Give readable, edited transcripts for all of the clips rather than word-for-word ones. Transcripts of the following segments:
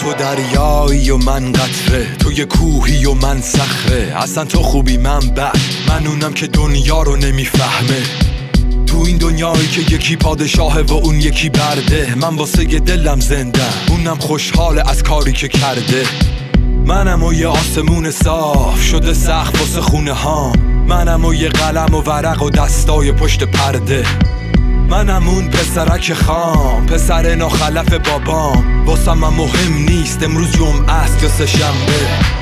تو دریایی و من قطره، تو یه کوهی و من صخره. اصلا تو خوبی من بد، من اونم که دنیا رو نمیفهمه. تو این دنیایی که یکی پادشاهه و اون یکی برده، من واسه یه دلم زنده، اونم خوشحاله از کاری که کرده. منم و یه آسمون صاف شده سقف واسه خونه هام، منم و یه قلم و ورق و دستای پشت پرده. منم اون پسرک خام، پسر ناخلف بابام. واسم من مهم نیست امروز جمعه است یا سه‌شنبه.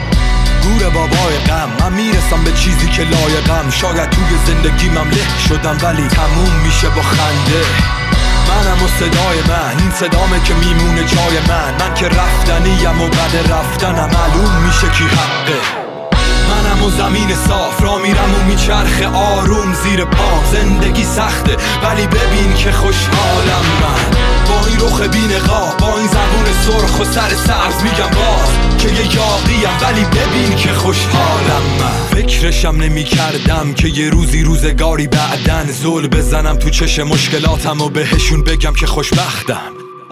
گور بابای غم، من میرسم به چیزی که لایقم. شاید توی زندگیم له شدم ولی تموم میشه با خنده. منم و صدای من، این صدامه که میمونه جای من که رفتنیم و بعد رفتنم معلوم میشه کی حقه. منم و زمین صاف را میرم و میچرخه آروم زیر پام. زندگی سخته ولی ببین که خوشحالم من، با این رخ بی نقاب، با این زبون سرخ و سر سبز. میگم باز که یه یاقیم ولی ببین که خوشحالم من. فکرشم نمی کردم که یه روزگاری بعدن زل بزنم تو چشم مشکلاتم و بهشون بگم که خوشبختم.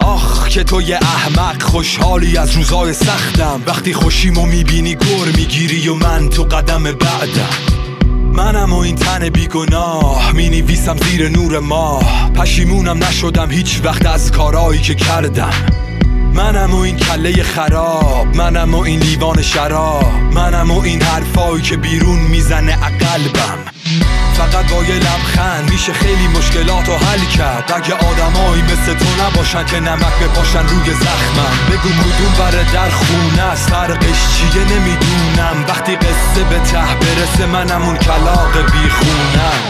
آخ که تو یه احمق خوشحالی از روزای سختم. وقتی خوشیمو میبینی گر میگیری و من تو قدم بعدم. منم و این تن بیگناه مینویسم زیر نور ماه. پشیمونم نشدم هیچ وقت از کارایی که کردم. منم و این کله خراب، منم و این لیوان شراب، منم و این حرفایی که بیرون میزنه قلبم. فقط با یه لبخند میشه خیلی مشکلاتو حل کرد. اگه آدمایی مثل تو نباشن که نمک بپاشن روی زخمم. بگو کدوم بره در خونه است، فرقش چیه نمیدونم. وقتی قصه به ته برسه منم اون کلاغ بیخونم.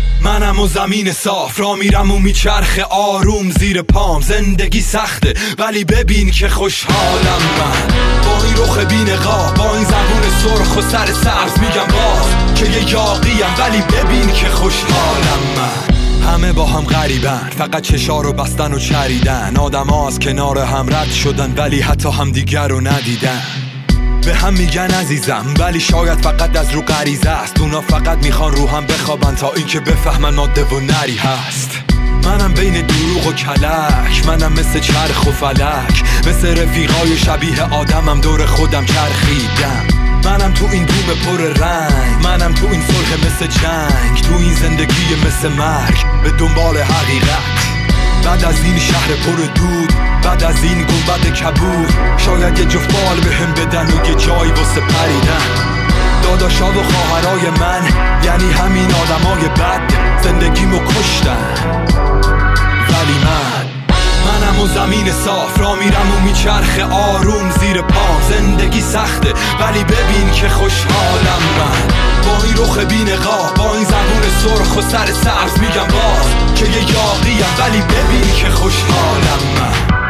منم و زمین صاف را میرم و میچرخه آروم زیر پام. زندگی سخته ولی ببین که خوشحالم من، با این رخ بی نقاب، با این زبون سرخ و سر سبز. میگم باز که یه یاقیم ولی ببین که خوشحالم من. همه با هم غریبن، فقط چشا رو بستن و چریدن. آدم ها از کنار هم رد شدن ولی حتی هم دیگر رو ندیدن. به هم میگن عزیزم ولی شاید فقط از رو غریزه است. اونا فقط میخوان رو هم بخوابن تا اینکه بفهمن ماده و نری هست. منم بین دروغ و کلک، منم مثل چرخ و فلک، مثل رفیقای شبیه آدمم دور خودم چرخیدم. منم تو این دوم پر رنگ، منم تو این صلح مثل جنگ، تو این زندگی مثل مرگ به دنبال حقیقت. بعد از این شهر پر دود، بعد از این گنبد کبود، شاید یه جفت بال بهم بدن و یه جایی واسه پریدن. داداشا و خواهرای من یعنی همین آدمای بد زندگیمو کشتن. ولی منم و زمین صاف را میرم و میچرخه آروم زیر پام. زندگی سخته ولی ببین که خوشحالم من، با این رخ بی نقاب، با این زبون سرخ و سر سبز. میگم باز که یه یاقیم ولی ببین که خوشحالم من.